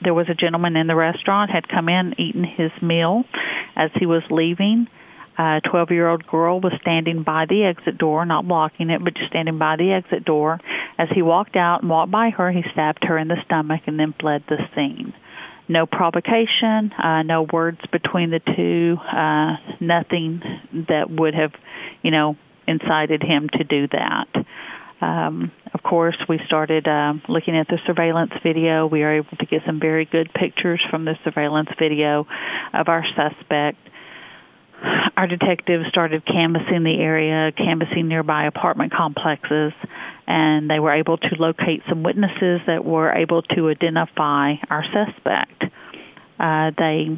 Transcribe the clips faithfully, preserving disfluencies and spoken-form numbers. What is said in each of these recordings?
there was a gentleman in the restaurant, had come in, eaten his meal. As he was leaving, a twelve-year-old girl was standing by the exit door, not blocking it, but just standing by the exit door. As he walked out and walked by her, he stabbed her in the stomach and then fled the scene. No provocation, uh, no words between the two, uh, nothing that would have, you know, incited him to do that. Um, of course, we started uh, looking at the surveillance video. We were able to get some very good pictures from the surveillance video of our suspect. Our detectives started canvassing the area, canvassing nearby apartment complexes, and they were able to locate some witnesses that were able to identify our suspect. Uh, they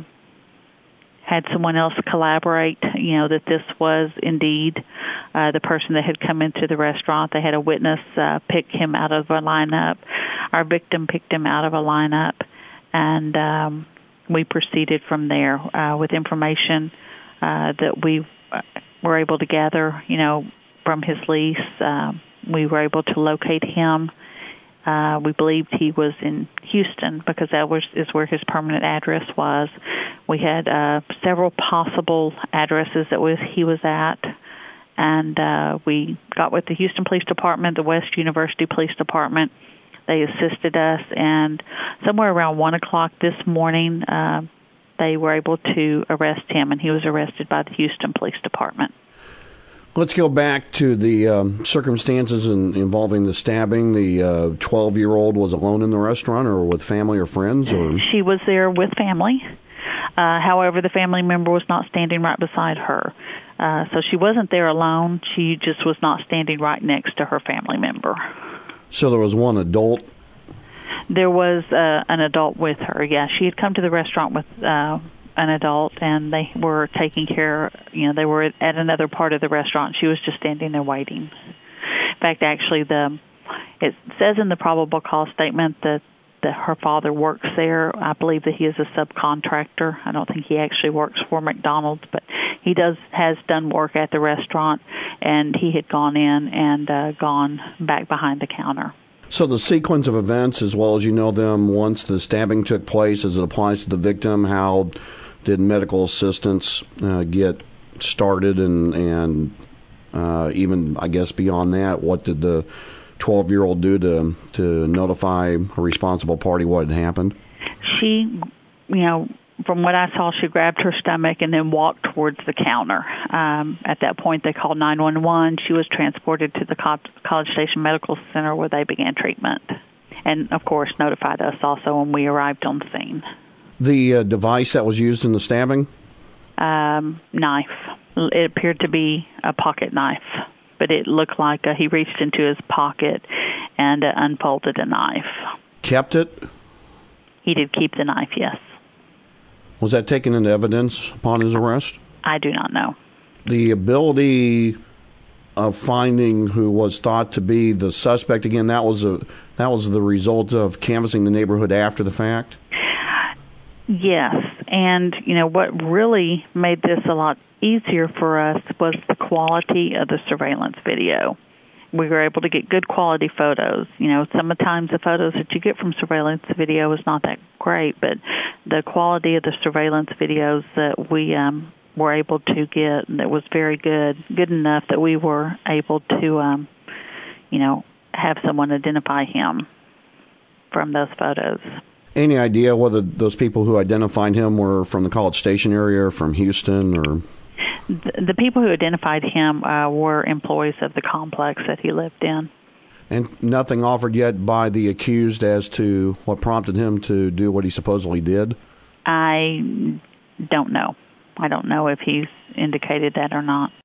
had someone else collaborate, you know, that this was indeed uh, the person that had come into the restaurant. They had a witness uh, pick him out of a lineup. Our victim picked him out of a lineup, and um, we proceeded from there uh, with information uh, that we were able to gather, you know, from his lease. Uh, we were able to locate him. Uh, we believed he was in Houston because that was is where his permanent address was. We had uh, several possible addresses that was he was at, and uh, we got with the Houston Police Department, the West University Police Department. They assisted us, and somewhere around one o'clock this morning, uh, they were able to arrest him, and he was arrested by the Houston Police Department. Let's go back to the um, circumstances in, involving the stabbing. The uh, twelve-year-old was alone in the restaurant or with family or friends? Or She was there with family. Uh, however, the family member was not standing right beside her. Uh, so she wasn't there alone. She just was not standing right next to her family member. So there was one adult? There was uh, an adult with her, yeah. She had come to the restaurant with uh, an adult, and they were taking care, you know, they were at another part of the restaurant. She was just standing there waiting. In fact, actually, the it says in the probable cause statement that, that her father works there. I believe that he is a subcontractor. I don't think he actually works for McDonald's, but he does has done work at the restaurant, and he had gone in and uh, gone back behind the counter. So the sequence of events, as well as you know them, once the stabbing took place, as it applies to the victim, how did medical assistance uh, get started, and and uh, even, I guess, beyond that, what did the twelve-year-old do to to notify a responsible party what had happened? She, you know, from what I saw, she grabbed her stomach and then walked towards the counter. Um, at that point, they called nine one one. She was transported to the College Station Medical Center where they began treatment, and, of course, notified us also when we arrived on the scene. The uh, device that was used in the stabbing? Um, knife. It appeared to be a pocket knife, but it looked like uh, he reached into his pocket and uh, unfolded a knife. Kept it? He did keep the knife, yes. Was that taken into evidence upon his arrest? I do not know. The ability of finding who was thought to be the suspect, again, that was a that was the result of canvassing the neighborhood after the fact? Yes, and you know what really made this a lot easier for us was the quality of the surveillance video. We were able to get good quality photos. You know, sometimes the photos that you get from surveillance video is not that great, but the quality of the surveillance videos that we um, were able to get, that was very good, good enough that we were able to, um, you know, have someone identify him from those photos. Any idea whether those people who identified him were from the College Station area or from Houston? Or the, the people who identified him uh, were employees of the complex that he lived in. And nothing offered yet by the accused as to what prompted him to do what he supposedly did? I don't know. I don't know if he's indicated that or not.